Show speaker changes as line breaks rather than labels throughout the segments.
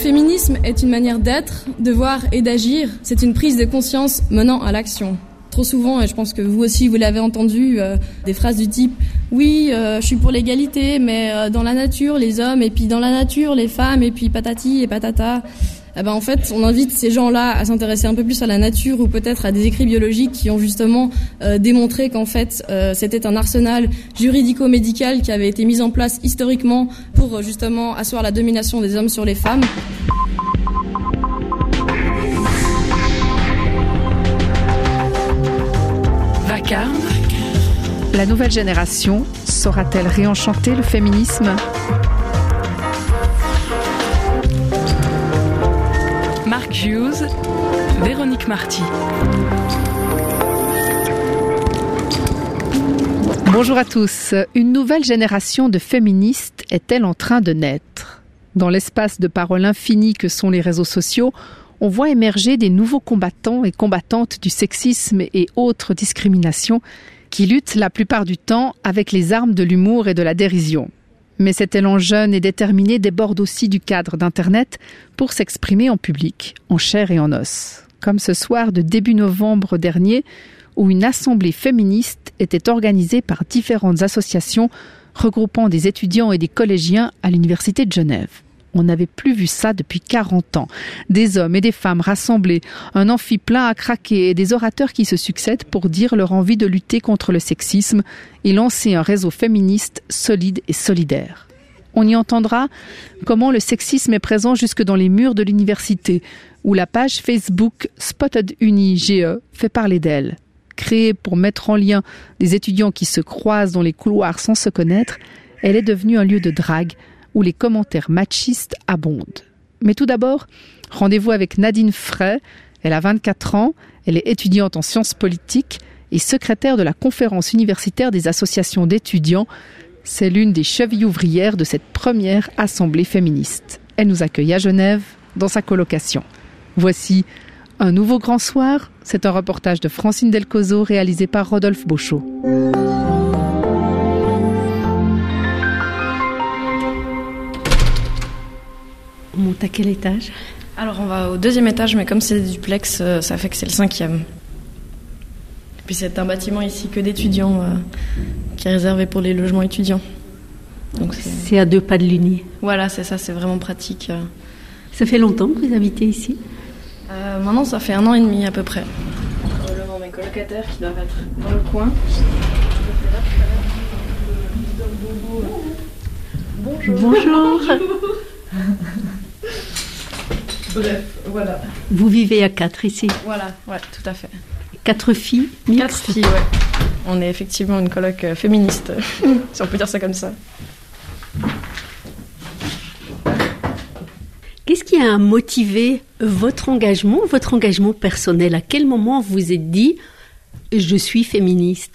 féminisme est une manière d'être, de voir et d'agir. C'est une prise de conscience menant à l'action. Trop souvent, et je pense que vous aussi vous l'avez entendu, des phrases du type « Oui, je suis pour l'égalité, mais dans la nature, les hommes, et puis dans la nature, les femmes, et puis patati et patata ». En fait, on invite ces gens-là à s'intéresser un peu plus à la nature ou peut-être à des écrits biologiques qui ont justement démontré qu'en fait, c'était un arsenal juridico-médical qui avait été mis en place historiquement pour justement asseoir la domination des hommes sur les femmes.
Vacarme. La nouvelle génération saura-t-elle réenchanter le féminisme ? Mark Hughes, Véronique Marty. Bonjour à tous. Une nouvelle génération de féministes est-elle en train de naître ? Dans l'espace de parole infini que sont les réseaux sociaux, on voit émerger des nouveaux combattants et combattantes du sexisme et autres discriminations qui luttent la plupart du temps avec les armes de l'humour et de la dérision. Mais cet élan jeune et déterminé déborde aussi du cadre d'Internet pour s'exprimer en public, en chair et en os. Comme ce soir de début novembre dernier, où une assemblée féministe était organisée par différentes associations regroupant des étudiants et des collégiens à l'Université de Genève. On n'avait plus vu ça depuis 40 ans. Des hommes et des femmes rassemblés, un amphi plein à craquer et des orateurs qui se succèdent pour dire leur envie de lutter contre le sexisme et lancer un réseau féministe solide et solidaire. On y entendra comment le sexisme est présent jusque dans les murs de l'université, où la page Facebook Spotted Uni GE fait parler d'elle. Créée pour mettre en lien des étudiants qui se croisent dans les couloirs sans se connaître, elle est devenue un lieu de drague où les commentaires machistes abondent. Mais tout d'abord, rendez-vous avec Nadine Frey. Elle a 24 ans, elle est étudiante en sciences politiques et secrétaire de la conférence universitaire des associations d'étudiants. C'est l'une des chevilles ouvrières de cette première assemblée féministe. Elle nous accueille à Genève, dans sa colocation. Voici un nouveau grand soir. C'est un reportage de Francine Delcozo réalisé par Rodolphe Beauchot.
On monte à quel étage ?
Alors on va au 2e étage, mais comme c'est des duplex, ça fait que c'est le 5e. Puis c'est un bâtiment ici que d'étudiants qui est réservé pour les logements étudiants.
Donc c'est à 2 pas de l'Uni.
Voilà, c'est ça, c'est vraiment pratique.
Ça fait longtemps que vous habitez ici ?
Maintenant, ça fait 1 an et demi à peu près. Probablement mes colocataires qui doivent être dans le coin. Bonjour.
Bonjour.
Bref, voilà.
Vous vivez à 4 ici ?
Voilà, ouais, tout à fait.
4 filles mixtes ?
4 filles, ouais. On est effectivement une coloc féministe, si on peut dire ça comme ça.
Qu'est-ce qui a motivé votre engagement personnel ? À quel moment vous vous êtes dit « je suis féministe » ?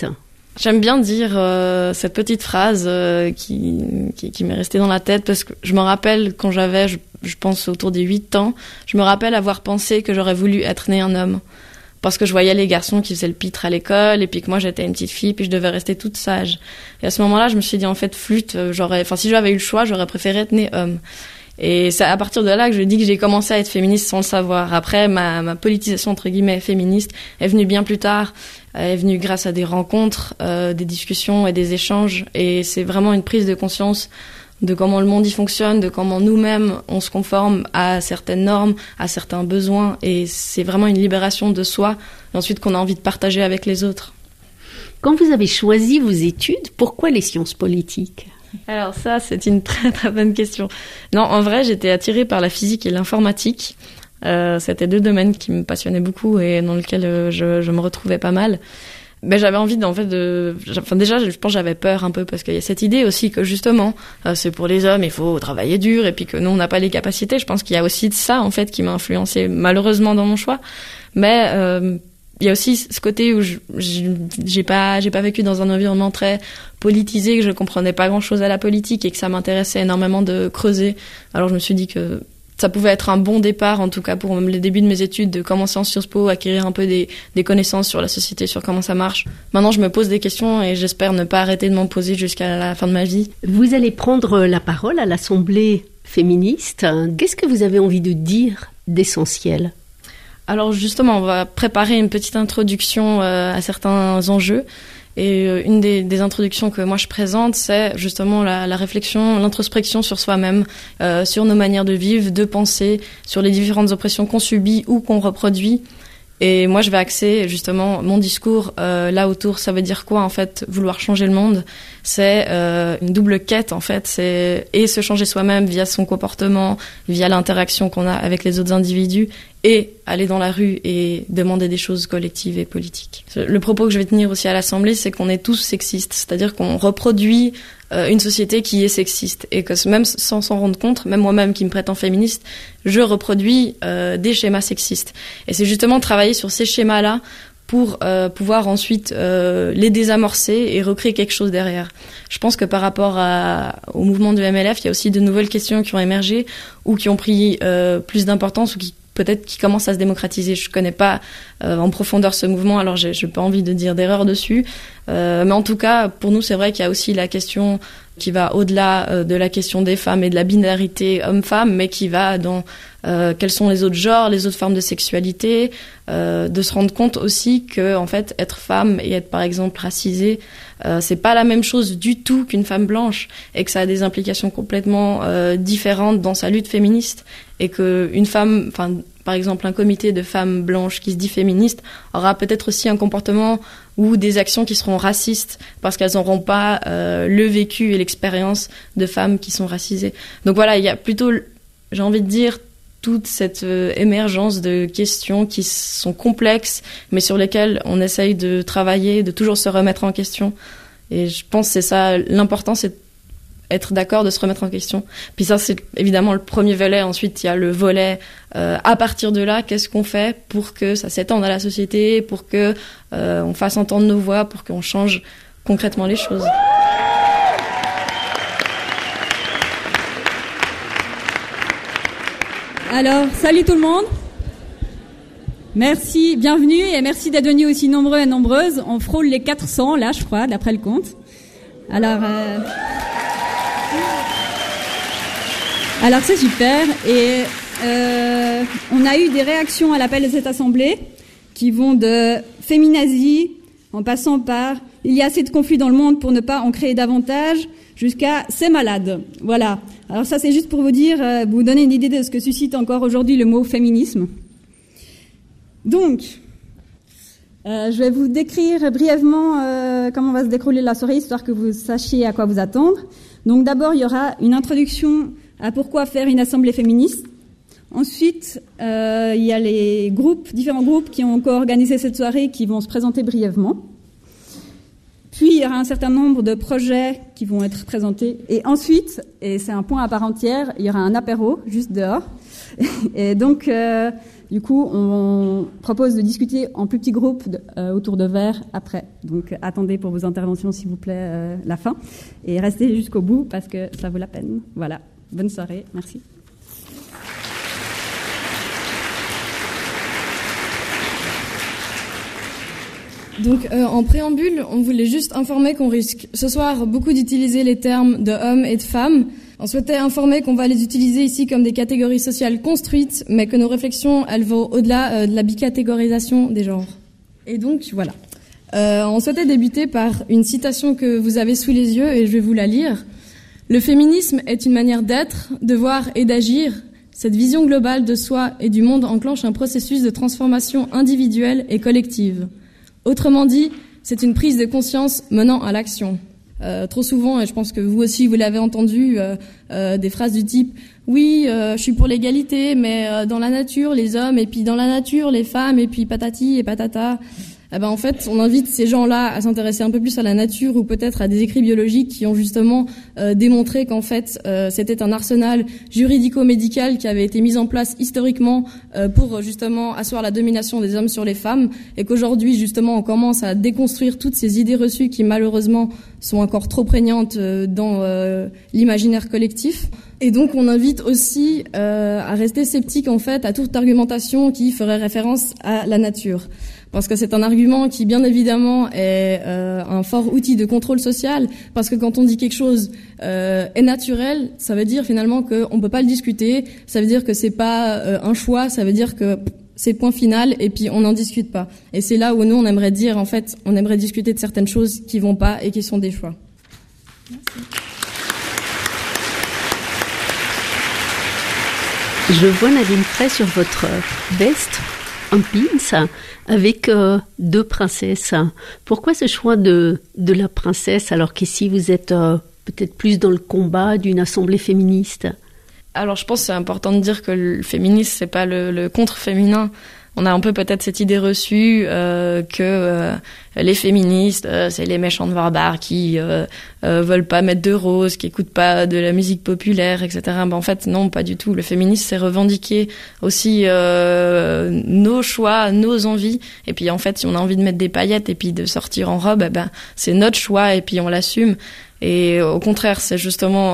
J'aime bien dire cette petite phrase qui m'est restée dans la tête parce que je me rappelle quand j'avais, je pense autour des 8 ans, je me rappelle avoir pensé que j'aurais voulu être née un homme. Parce que je voyais les garçons qui faisaient le pitre à l'école et puis que moi j'étais une petite fille puis je devais rester toute sage. Et à ce moment-là, je me suis dit en fait si j'avais eu le choix, j'aurais préféré être née homme. Et c'est à partir de là que je dis que j'ai commencé à être féministe sans le savoir. Après, ma politisation, entre guillemets, féministe est venue bien plus tard. Elle est venue grâce à des rencontres, des discussions et des échanges. Et c'est vraiment une prise de conscience de comment le monde y fonctionne, de comment nous-mêmes on se conforme à certaines normes, à certains besoins. Et c'est vraiment une libération de soi, et ensuite qu'on a envie de partager avec les autres.
Quand vous avez choisi vos études, pourquoi les sciences politiques ?
Alors ça, c'est une très très bonne question. Non, en vrai, j'étais attirée par la physique et l'informatique. C'était 2 domaines qui me passionnaient beaucoup et dans lesquels je me retrouvais pas mal. Mais j'avais envie déjà, je pense que j'avais peur un peu parce qu'il y a cette idée aussi que justement, c'est pour les hommes, il faut travailler dur et puis que nous, on n'a pas les capacités. Je pense qu'il y a aussi de ça, en fait, qui m'a influencée malheureusement dans mon choix. Mais il y a aussi ce côté où j'ai pas vécu dans un environnement très politisé, que je comprenais pas grand-chose à la politique et que ça m'intéressait énormément de creuser. Alors je me suis dit que ça pouvait être un bon départ, en tout cas pour le début de mes études, de commencer en Sciences Po, acquérir un peu des connaissances sur la société, sur comment ça marche. Maintenant, je me pose des questions et j'espère ne pas arrêter de m'en poser jusqu'à la fin de ma vie.
Vous allez prendre la parole à l'Assemblée féministe. Qu'est-ce que vous avez envie de dire d'essentiel ?
Alors justement, on va préparer une petite introduction à certains enjeux. Et une des introductions que moi je présente, c'est justement la réflexion, l'introspection sur soi-même, sur nos manières de vivre, de penser, sur les différentes oppressions qu'on subit ou qu'on reproduit. Et moi, je vais axer justement mon discours là autour. Ça veut dire quoi en fait, vouloir changer le monde ? C'est une double quête en fait. C'est et se changer soi-même via son comportement, via l'interaction qu'on a avec les autres individus, et aller dans la rue et demander des choses collectives et politiques. Le propos que je vais tenir aussi à l'Assemblée, c'est qu'on est tous sexistes, c'est-à-dire qu'on reproduit une société qui est sexiste et que même sans s'en rendre compte, même moi-même qui me prétends féministe, je reproduis des schémas sexistes. Et c'est justement travailler sur ces schémas-là pour pouvoir ensuite les désamorcer et recréer quelque chose derrière. Je pense que par rapport au mouvement du MLF, il y a aussi de nouvelles questions qui ont émergé ou qui ont pris plus d'importance ou qui commencent à se démocratiser. Je connais pas en profondeur ce mouvement, alors j'ai pas envie de dire d'erreur dessus. Mais en tout cas, pour nous, c'est vrai qu'il y a aussi la question qui va au-delà de la question des femmes et de la binarité homme-femme, mais qui va dans quels sont les autres genres, les autres formes de sexualité, de se rendre compte aussi que en fait être femme et être par exemple racisée, c'est pas la même chose du tout qu'une femme blanche, et que ça a des implications complètement différentes dans sa lutte féministe, et que une femme, enfin par exemple un comité de femmes blanches qui se dit féministe aura peut-être aussi un comportement ou des actions qui seront racistes parce qu'elles n'auront pas le vécu et l'expérience de femmes qui sont racisées. Donc voilà, il y a plutôt, j'ai envie de dire, toute cette émergence de questions qui sont complexes, mais sur lesquelles on essaye de travailler, de toujours se remettre en question. Et je pense que c'est ça, l'important, c'est être d'accord de se remettre en question. Puis ça, c'est évidemment le premier volet. Ensuite, il y a le volet à partir de là, qu'est-ce qu'on fait pour que ça s'étende à la société, pour que on fasse entendre nos voix, pour qu'on change concrètement les choses.
Alors, salut tout le monde. Merci, bienvenue et merci d'être venus aussi nombreux et nombreuses. On frôle les 400 là, je crois, d'après le compte. Alors c'est super et on a eu des réactions à l'appel de cette assemblée qui vont de féminazie en passant par il y a assez de conflits dans le monde pour ne pas en créer davantage jusqu'à c'est malade. Voilà. Alors ça c'est juste pour vous dire, vous donner une idée de ce que suscite encore aujourd'hui le mot féminisme. Donc, je vais vous décrire brièvement comment va se dérouler la soirée, histoire que vous sachiez à quoi vous attendre. Donc d'abord, il y aura une introduction à pourquoi faire une assemblée féministe. Ensuite, il y a les différents groupes qui ont co-organisé cette soirée qui vont se présenter brièvement. Puis, il y aura un certain nombre de projets qui vont être présentés. Et ensuite, et c'est un point à part entière, il y aura un apéro juste dehors. Et donc, du coup, on propose de discuter en plus petits groupes autour de verres après. Donc, attendez pour vos interventions, s'il vous plaît, la fin. Et restez jusqu'au bout parce que ça vaut la peine. Voilà. Bonne soirée. Merci.
Donc, en préambule, on voulait juste informer qu'on risque ce soir beaucoup d'utiliser les termes de hommes et de femmes. On souhaitait informer qu'on va les utiliser ici comme des catégories sociales construites, mais que nos réflexions, elles vont au-delà de la bicatégorisation des genres. Et donc, voilà. On souhaitait débuter par une citation que vous avez sous les yeux, et je vais vous la lire. « Le féminisme est une manière d'être, de voir et d'agir. Cette vision globale de soi et du monde enclenche un processus de transformation individuelle et collective. Autrement dit, c'est une prise de conscience menant à l'action. » Trop souvent, et je pense que vous aussi vous l'avez entendu, des phrases du type « Oui, je suis pour l'égalité, mais dans la nature, les hommes, et puis dans la nature, les femmes, et puis patati et patata. » Eh ben, en fait, on invite ces gens-là à s'intéresser un peu plus à la nature ou peut-être à des écrits biologiques qui ont justement démontré qu'en fait, c'était un arsenal juridico-médical qui avait été mis en place historiquement pour justement asseoir la domination des hommes sur les femmes, et qu'aujourd'hui, justement, on commence à déconstruire toutes ces idées reçues qui, malheureusement, sont encore trop prégnantes dans l'imaginaire collectif. Et donc on invite aussi à rester sceptique en fait à toute argumentation qui ferait référence à la nature. Parce que c'est un argument qui, bien évidemment, est un fort outil de contrôle social. Parce que quand on dit quelque chose est naturel, ça veut dire finalement qu'on peut pas le discuter. Ça veut dire que c'est pas un choix. Ça veut dire que c'est point final et puis on n'en discute pas. Et c'est là où nous on aimerait dire en fait, on aimerait discuter de certaines choses qui vont pas et qui sont des choix. Merci.
Je vois Nadine Frey sur votre veste, un pins, avec 2 princesses. Pourquoi ce choix de la princesse alors qu'ici vous êtes peut-être plus dans le combat d'une assemblée féministe?
Alors je pense que c'est important de dire que le féminisme, c'est pas le contre-féminin. On a un peu peut-être cette idée reçue que les féministes, c'est les méchantes barbares qui veulent pas mettre de rose, qui écoutent pas de la musique populaire, etc. Ben, en fait, non, pas du tout. Le féminisme, c'est revendiquer aussi nos choix, nos envies. Et puis, en fait, si on a envie de mettre des paillettes et puis de sortir en robe, ben, c'est notre choix et puis on l'assume. Et au contraire, c'est justement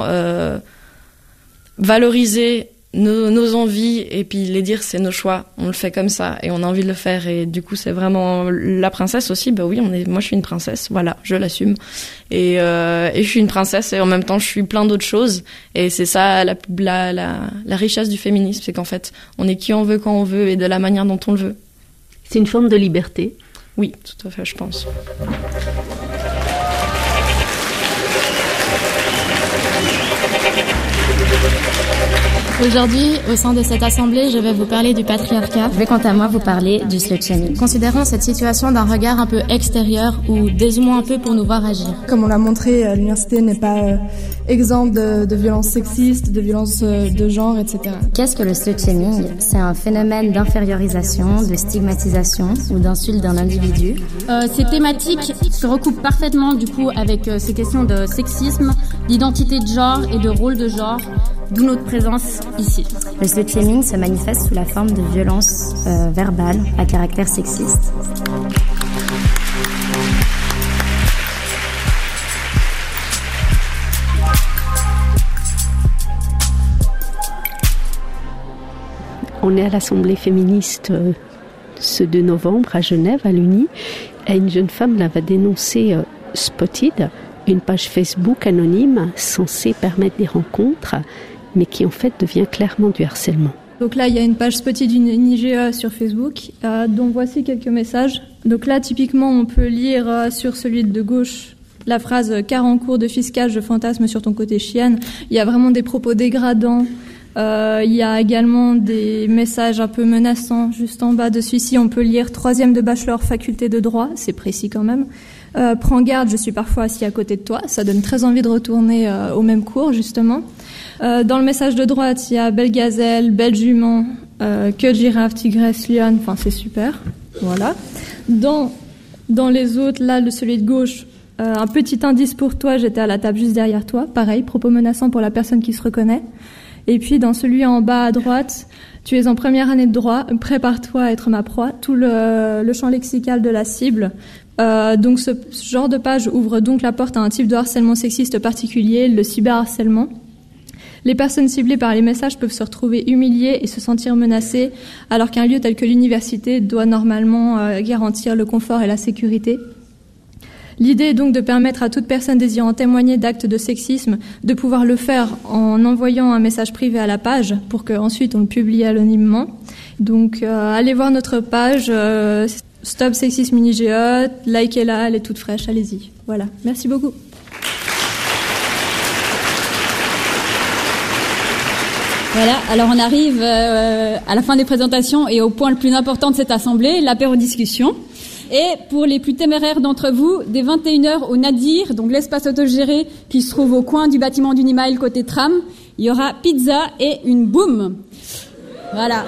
valoriser nos envies et puis les dire c'est nos choix, on le fait comme ça et on a envie de le faire et du coup c'est vraiment la princesse aussi. Bah oui, moi je suis une princesse, voilà, je l'assume et je suis une princesse et en même temps je suis plein d'autres choses et c'est ça la richesse du féminisme, c'est qu'en fait on est qui on veut quand on veut et de la manière dont on le veut.
C'est une forme de liberté.
Oui, tout à fait, je pense.
Aujourd'hui, au sein de cette assemblée, je vais vous parler du patriarcat.
Je vais quant à moi vous parler du slut-shaming.
Considérons cette situation d'un regard un peu extérieur ou dézoomons un peu pour nous voir agir.
Comme on l'a montré, l'université n'est pas exempte de violences sexistes, de violences de genre, etc.
Qu'est-ce que le slut-shaming ? C'est un phénomène d'infériorisation, de stigmatisation ou d'insulte d'un individu.
Ces thématiques se recoupent parfaitement du coup avec ces questions de sexisme, d'identité de genre et de rôle de genre, d'où notre présence ici.
Le slut-shaming se manifeste sous la forme de violences verbales à caractère sexiste.
On est à l'Assemblée féministe ce 2 novembre à Genève, à l'Uni, et une jeune femme là va dénoncer Spotted, une page Facebook anonyme censée permettre des rencontres, mais qui en fait devient clairement du harcèlement.
Donc là, il y a une page Spotted d'une IGE sur Facebook, dont voici quelques messages. Donc là, typiquement, on peut lire sur celui de gauche la phrase « Car en cours de fiscage, je fantasme sur ton côté chienne ». Il y a vraiment des propos dégradants. Il y a également des messages un peu menaçants. Juste en bas de celui-ci, on peut lire 3e de bachelor, faculté de droit. C'est précis quand même. Prends garde, je suis parfois assis à côté de toi. Ça donne très envie de retourner au même cours, justement. Dans le message de droite, il y a belle gazelle, belle jument, queue de girafe, tigresse, lionne. Enfin, c'est super. Voilà. Dans les autres, là, celui de gauche, un petit indice pour toi, j'étais à la table juste derrière toi. Pareil, propos menaçants pour la personne qui se reconnaît. Et puis, dans celui en bas à droite, tu es en première année de droit, prépare-toi à être ma proie. Tout le champ lexical de la cible. Donc, ce genre de page ouvre donc la porte à un type de harcèlement sexiste particulier, le cyberharcèlement. Les personnes ciblées par les messages peuvent se retrouver humiliées et se sentir menacées, alors qu'un lieu tel que l'université doit normalement garantir le confort et la sécurité. L'idée est donc de permettre à toute personne désirant témoigner d'actes de sexisme de pouvoir le faire en envoyant un message privé à la page pour qu'ensuite on le publie anonymement. Donc allez voir notre page Stop Sexisme IGE, likez-la, elle est toute fraîche, allez-y. Voilà, merci beaucoup.
Voilà, alors on arrive à la fin des présentations et au point le plus important de cette assemblée, l'apéro-discussion. Et pour les plus téméraires d'entre vous, dès 21h au Nadir, donc l'espace autogéré qui se trouve au coin du bâtiment d'Unimail côté tram, il y aura pizza et une boum. Voilà.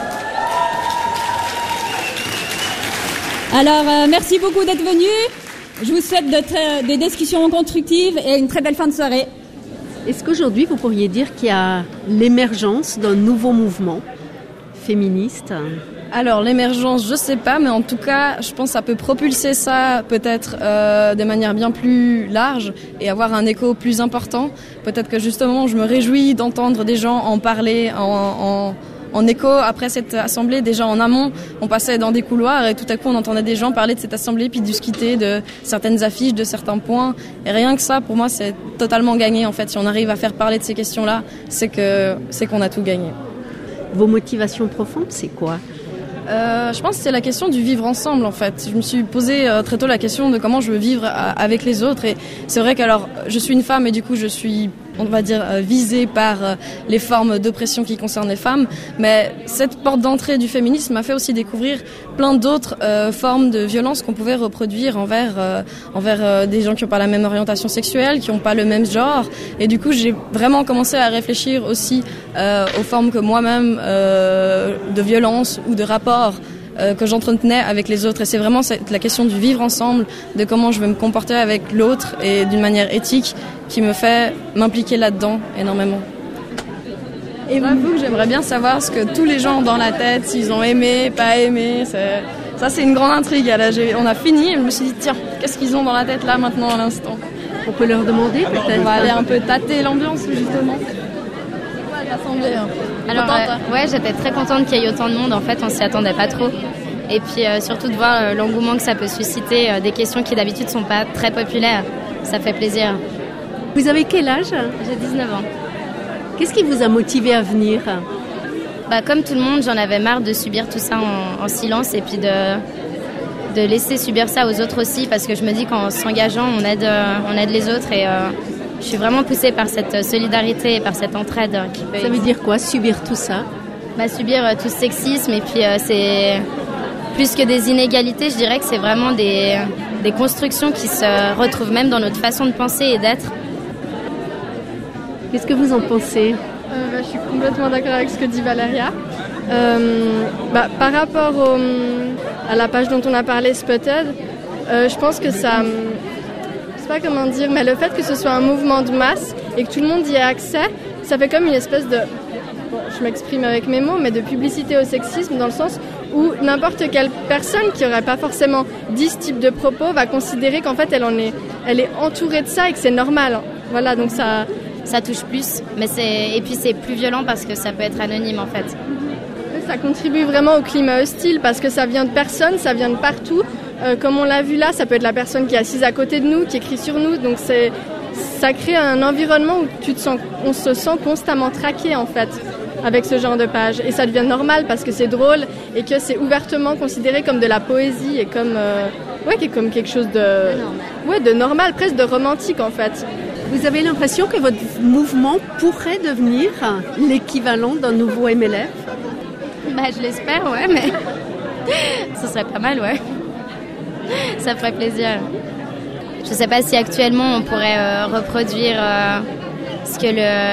Alors, merci beaucoup d'être venus. Je vous souhaite des discussions constructives et une très belle fin de soirée.
Est-ce qu'aujourd'hui, vous pourriez dire qu'il y a l'émergence d'un nouveau mouvement féministe
Alors l'émergence, je sais pas, mais en tout cas, je pense que ça peut propulser ça peut-être de manière bien plus large et avoir un écho plus important. Peut-être que justement, je me réjouis d'entendre des gens en parler en écho après cette assemblée. Déjà en amont, on passait dans des couloirs et tout à coup, on entendait des gens parler de cette assemblée puis discuter de certaines affiches, de certains points. Et rien que ça, pour moi, c'est totalement gagné en fait. Si on arrive à faire parler de ces questions-là, c'est qu'on a tout gagné.
Vos motivations profondes, c'est quoi ?
Je pense que c'est la question du vivre ensemble en fait. Je me suis posé très tôt la question de comment je veux vivre avec les autres et c'est vrai qu'alors je suis une femme et du coup je suis, on va dire, visée par les formes d'oppression qui concernent les femmes, mais cette porte d'entrée du féminisme m'a fait aussi découvrir plein d'autres formes de violence qu'on pouvait reproduire envers des gens qui n'ont pas la même orientation sexuelle, qui n'ont pas le même genre et du coup j'ai vraiment commencé à réfléchir aussi aux formes que moi-même de violence ou de rapport que j'entretenais avec les autres. Et c'est vraiment la question du vivre ensemble, de comment je veux me comporter avec l'autre et d'une manière éthique qui me fait m'impliquer là-dedans énormément. Et j'avoue que j'aimerais bien savoir ce que tous les gens ont dans la tête, s'ils ont aimé, pas aimé. Ça, c'est une grande intrigue. Là, on a fini et je me suis dit, tiens, qu'est-ce qu'ils ont dans la tête là, maintenant, à l'instant ?
On peut leur demander peut-être.
On va aller un peu tâter l'ambiance, justement. L'assemblée.
Alors, ouais, j'étais très contente qu'il y ait autant de monde. En fait, on s'y attendait pas trop. Et puis, surtout de voir l'engouement que ça peut susciter, des questions qui d'habitude sont pas très populaires. Ça fait plaisir.
Vous avez quel âge ?
J'ai 19 ans.
Qu'est-ce qui vous a motivé à venir ?
Comme tout le monde, j'en avais marre de subir tout ça en silence et puis de laisser subir ça aux autres aussi, parce que je me dis qu'en s'engageant, on aide les autres et je suis vraiment poussée par cette solidarité et par cette entraide.
Ça veut dire quoi, subir tout ça ?
Subir tout ce sexisme et puis c'est plus que des inégalités, je dirais que c'est vraiment des constructions qui se retrouvent même dans notre façon de penser et d'être.
Qu'est-ce que vous en pensez ?
Je suis complètement d'accord avec ce que dit Valéria. Par rapport à la page dont on a parlé, Spotted, je pense que ça... je sais pas comment dire, mais le fait que ce soit un mouvement de masse et que tout le monde y ait accès, ça fait comme une espèce de... Bon, je m'exprime avec mes mots, mais de publicité au sexisme, dans le sens où n'importe quelle personne qui n'aurait pas forcément dit ce type de propos va considérer qu'en fait elle est entourée de ça et que c'est normal. Voilà, donc
ça touche plus, et puis c'est plus violent parce que ça peut être anonyme en fait.
Ça contribue vraiment au climat hostile parce que ça vient de personne, ça vient de partout. Comme on l'a vu là, ça peut être la personne qui est assise à côté de nous, qui écrit sur nous, donc ça crée un environnement où on se sent constamment traqué en fait avec ce genre de page, et ça devient normal parce que c'est drôle et que c'est ouvertement considéré comme de la poésie et comme comme quelque chose de normal, presque de romantique en fait.
Vous avez l'impression que votre mouvement pourrait devenir l'équivalent d'un nouveau MLF ?
Je l'espère, ouais, mais ce serait pas mal, ouais. Ça ferait plaisir. Je sais pas si actuellement on pourrait reproduire ce que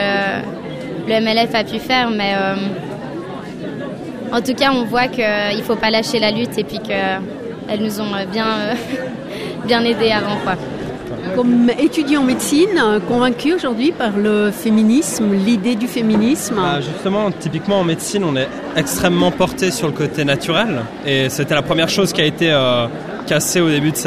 le MLF a pu faire, mais en tout cas on voit qu'il faut pas lâcher la lutte et puis qu'elles nous ont bien aidés avant, quoi.
Comme étudiant en médecine, convaincu aujourd'hui par le féminisme, l'idée du féminisme ?
Justement, typiquement en médecine, on est extrêmement porté sur le côté naturel. Et c'était la première chose qui a été cassée au début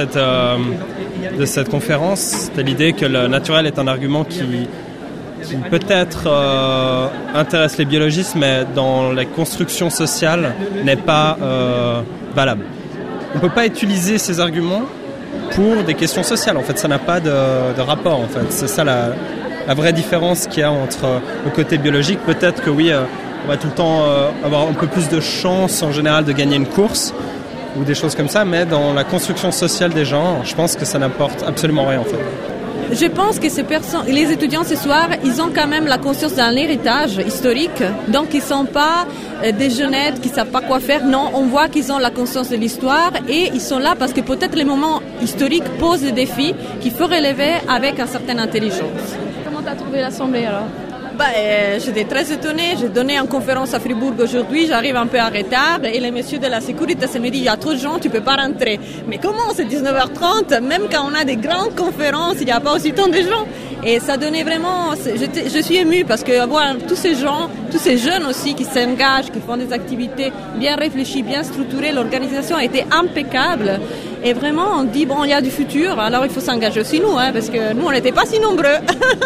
de cette conférence. C'était l'idée que le naturel est un argument qui peut-être intéresse les biologistes, mais dans la construction sociale n'est pas valable. On ne peut pas utiliser ces arguments pour des questions sociales. En fait, ça n'a pas de rapport. En fait, c'est ça la vraie différence qu'il y a entre le côté biologique. Peut-être que oui, on va tout le temps avoir un peu plus de chance en général de gagner une course ou des choses comme ça, mais dans la construction sociale des gens, je pense que ça n'apporte absolument rien en fait.
Je pense que les étudiants ce soir, ils ont quand même la conscience d'un héritage historique, donc ils sont pas des jeunettes qui savent pas quoi faire. Non, on voit qu'ils ont la conscience de l'histoire et ils sont là parce que peut-être les moments historiques posent des défis qu'il faut relever avec une certaine intelligence.
Comment t'as trouvé l'assemblée alors ?
J'étais très étonnée. J'ai donné une conférence à Fribourg aujourd'hui. J'arrive un peu en retard et les messieurs de la sécurité se me disent il y a trop de gens, tu peux pas rentrer. Mais comment, c'est 19h30? Même quand on a des grandes conférences, il n'y a pas aussi tant de gens. Et ça donnait vraiment... Je suis émue parce que voir tous ces gens, tous ces jeunes aussi qui s'engagent, qui font des activités bien réfléchies, bien structurées, l'organisation a été impeccable. Et vraiment, on dit, bon, il y a du futur, alors il faut s'engager aussi nous, parce que nous, on n'était pas si nombreuses.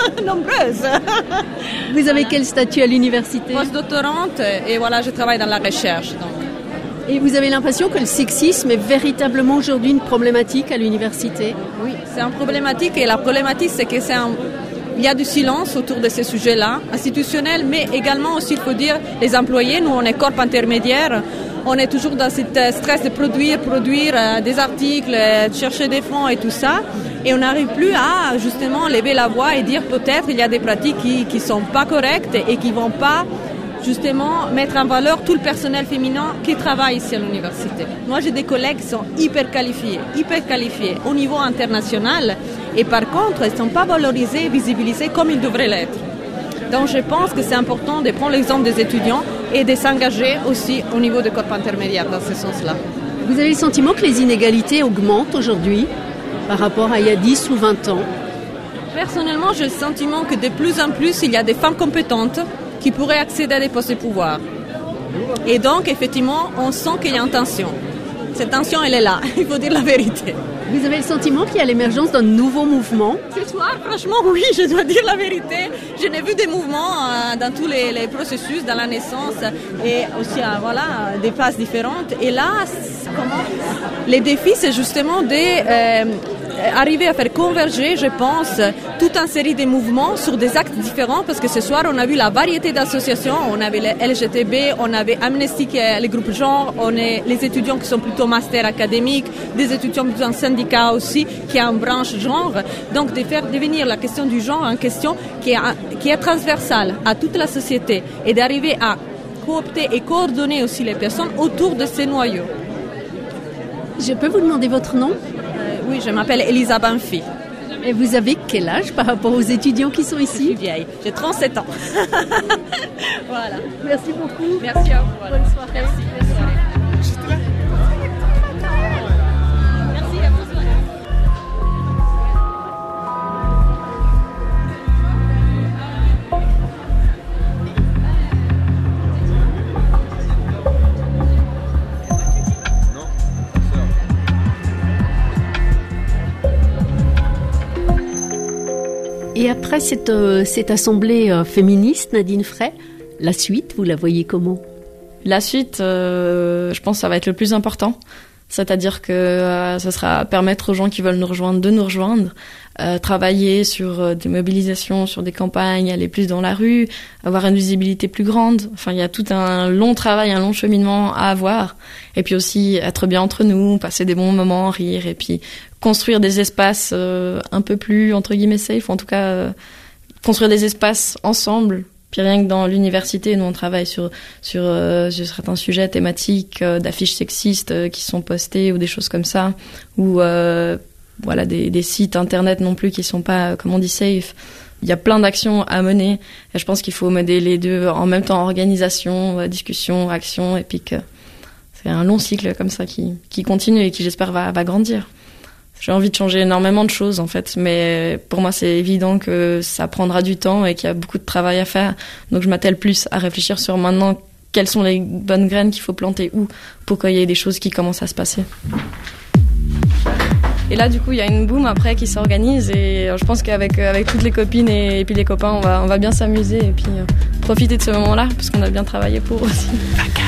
Vous avez quel statut à l'université?
Postdoctorante, et voilà, je travaille dans la recherche. Donc.
Et vous avez l'impression que le sexisme est véritablement aujourd'hui une problématique à l'université?
Oui, c'est une problématique, et la problématique, c'est que il y a du silence autour de ces sujets-là, institutionnels, mais également aussi, il faut dire, les employés. Nous, on est corps intermédiaire. On est toujours dans ce stress de produire des articles, chercher des fonds et tout ça. Et on n'arrive plus à, justement, lever la voix et dire peut-être il y a des pratiques qui sont pas correctes et qui vont pas, justement, mettre en valeur tout le personnel féminin qui travaille ici à l'université. Moi, j'ai des collègues qui sont hyper qualifiés au niveau international. Et par contre, ils ne sont pas valorisés, visibilisés comme ils devraient l'être. Donc je pense que c'est important de prendre l'exemple des étudiants et de s'engager aussi au niveau des corps intermédiaires dans ce sens-là.
Vous avez le sentiment que les inégalités augmentent aujourd'hui par rapport à il y a 10 ou 20 ans?
Personnellement, j'ai le sentiment que de plus en plus, il y a des femmes compétentes qui pourraient accéder à des postes de pouvoir. Et donc, effectivement, on sent qu'il y a une tension. Cette tension, elle est là, il faut dire la vérité.
Vous avez le sentiment qu'il y a l'émergence d'un nouveau mouvement?
Ce soir, franchement, oui, je dois dire la vérité. Je n'ai vu des mouvements dans tous les processus, dans la naissance et aussi des phases différentes. Et là, les défis, c'est justement arriver à faire converger, je pense, toute une série de mouvements sur des actes différents, parce que ce soir, on a vu la variété d'associations. On avait les LGTB, on avait Amnesty, qui est les groupes genre, on est les étudiants qui sont plutôt master académiques, des étudiants plutôt en syndicat aussi, qui est en branche genre. Donc, de faire devenir la question du genre une question qui est transversale à toute la société et d'arriver à coopter et coordonner aussi les personnes autour de ces noyaux.
Je peux vous demander votre nom?
Oui, je m'appelle Elisa Banfi.
Et vous avez quel âge par rapport aux étudiants qui sont ici?
Je suis vieille, j'ai 37 ans. Voilà.
Merci beaucoup.
Merci à vous. Voilà.
Bonne soirée.
Merci.
Et après cette assemblée féministe, Nadine Frey, la suite, vous la voyez comment?
La suite, je pense que ça va être le plus important. C'est-à-dire que ça sera permettre aux gens qui veulent nous rejoindre de nous rejoindre, travailler sur des mobilisations, sur des campagnes, aller plus dans la rue, avoir une visibilité plus grande. Enfin, il y a tout un long travail, un long cheminement à avoir. Et puis aussi être bien entre nous, passer des bons moments, rire, et puis construire des espaces un peu plus, entre guillemets, safe, ou en tout cas construire des espaces ensemble. Puis rien que dans l'université, nous on travaille sur certains sujets thématiques, d'affiches sexistes qui sont postées ou des choses comme ça, ou des sites internet non plus qui sont pas, comme on dit, safe. Il y a plein d'actions à mener et je pense qu'il faut mener les deux en même temps, organisation, discussion, action, et puis que c'est un long cycle comme ça qui continue et qui j'espère va grandir. J'ai envie de changer énormément de choses, en fait, mais pour moi, c'est évident que ça prendra du temps et qu'il y a beaucoup de travail à faire. Donc, je m'attelle plus à réfléchir sur maintenant quelles sont les bonnes graines qu'il faut planter où pour qu'il y ait des choses qui commencent à se passer. Et là, du coup, il y a une boom après qui s'organise et je pense qu'avec toutes les copines et puis les copains, on va bien s'amuser et puis profiter de ce moment-là parce qu'on a bien travaillé pour aussi. Dakar.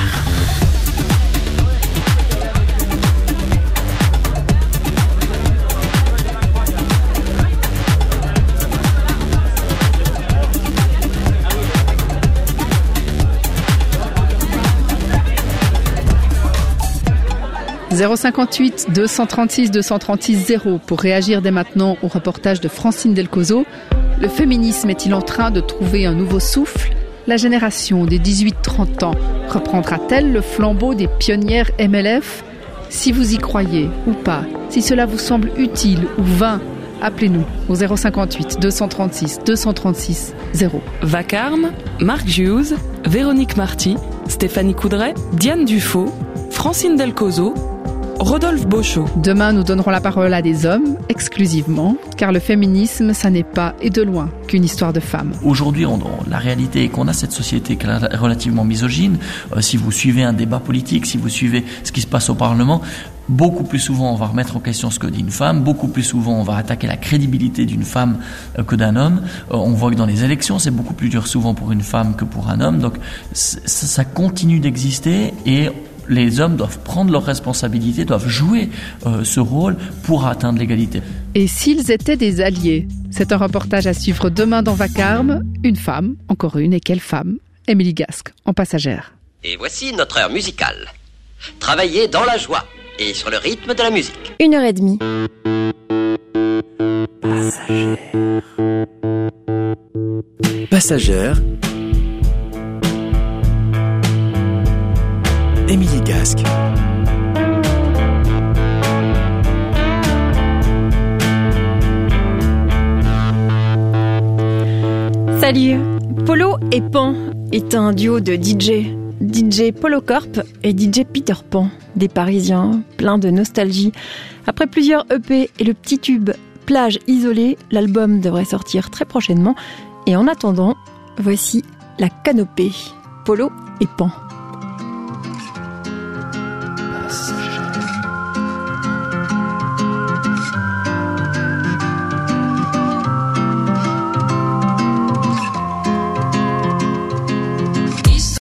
058 236 236 0 pour réagir dès maintenant au reportage de Francine Delcozo. Le féminisme est-il en train de trouver un nouveau souffle? La génération des 18-30 ans reprendra-t-elle le flambeau des pionnières MLF? Si vous y croyez ou pas, si cela vous semble utile ou vain, Appelez-nous au 058 236 236 0.
Vacarme, Marc Hughes, Véronique Marty, Stéphanie Coudray, Diane Dufaux, Francine Delcozo, Rodolphe Beauchot.
Demain, nous donnerons la parole à des hommes, exclusivement, car le féminisme, ça n'est pas, et de loin, qu'une histoire de femmes.
Aujourd'hui, la réalité est qu'on a cette société qui est relativement misogyne. Si vous suivez un débat politique, si vous suivez ce qui se passe au Parlement, beaucoup plus souvent on va remettre en question ce que dit une femme, beaucoup plus souvent on va attaquer la crédibilité d'une femme que d'un homme. On voit que dans les élections, c'est beaucoup plus dur souvent pour une femme que pour un homme. Donc ça continue d'exister et les hommes doivent prendre leurs responsabilités, doivent jouer ce rôle pour atteindre l'égalité.
Et s'ils étaient des alliés? C'est un reportage à suivre demain dans Vacarme. Une femme, encore une, et quelle femme? Émilie Gasque, en passagère.
Et voici notre heure musicale. Travailler dans la joie et sur le rythme de la musique.
1h30.
Passagère. Émilie Gasque.
Salut. Polo et Pan est un duo de DJ Polo Corp et DJ Peter Pan, des Parisiens pleins de nostalgie. Après plusieurs EP et le petit tube Plage isolée, l'album devrait sortir très prochainement. Et en attendant, voici La Canopée, Polo et Pan.